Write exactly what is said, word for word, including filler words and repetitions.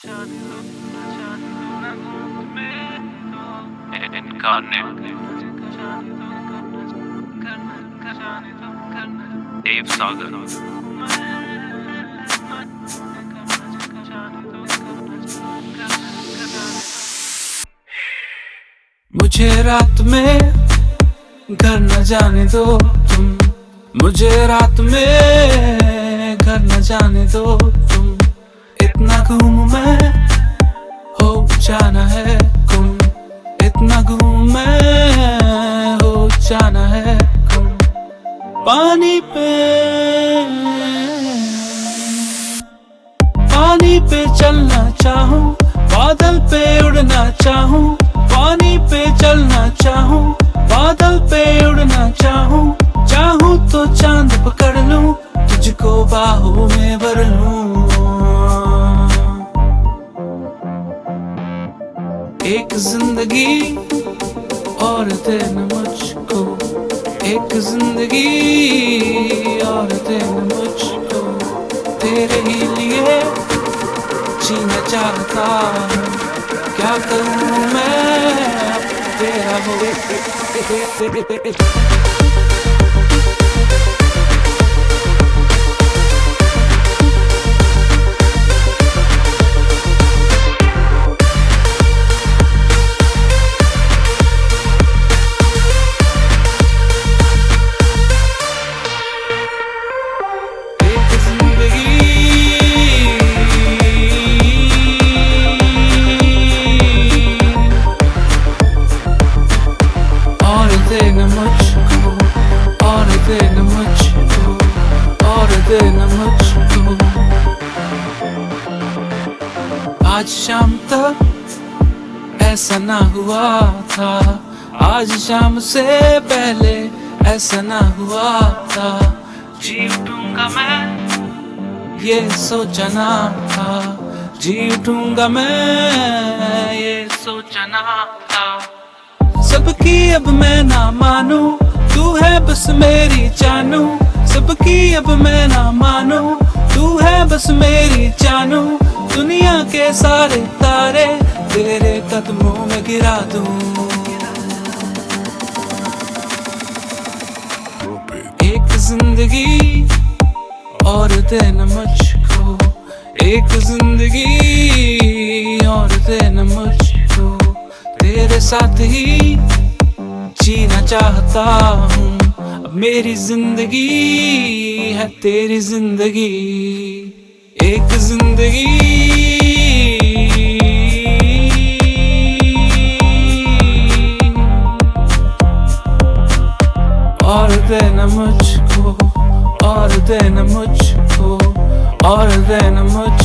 Incarnate Dave Sagar मुझे रात में घर न जाने दो तुम, मुझे रात में घर न जाने दो तुम। इतना घूमूं मैं हो जाना है गुम, इतना घूमूं मैं हो जाना है गुम। पानी पे पानी पे चलना चाहूं, बादल पे उड़ना चाहूं, पानी पे चलना चाहूं, बादल पे उड़ना चाहूं। चाहूं तो चांद पकड़ लूं, तुझको बाहों में भर लूं। एक जिंदगी और देना मुझको, एक जिंदगी और देना मुझको। तेरे ही लिए जीना चाहता हूँ, क्या करूँ मैं तेरा हो। देना मुझको और देना मुझको और देना मुझको। आज शाम तक ऐसा ना हुआ था, आज शाम से पहले ऐसा ना हुआ था। जी उठूंगा मैं ये सोचा ना था, जी उठूंगा मैं ये सोचा ना था। सबकी अब मैं ना मानूं, तू है बस मेरी जानू। सबकी अब मैं ना मानूं, तू है बस मेरी जानू। दुनिया के सारे तारे तेरे कदमों में गिरा दूं। एक जिंदगी और देना मुझको, एक जिंदगी और देना मुझको। तेरे साथ ही जीना चाहता हूँ, अब मेरी जिंदगी है तेरी जिंदगी। एक जिंदगी और देना मुझको और देना मुझको और देना मुझको।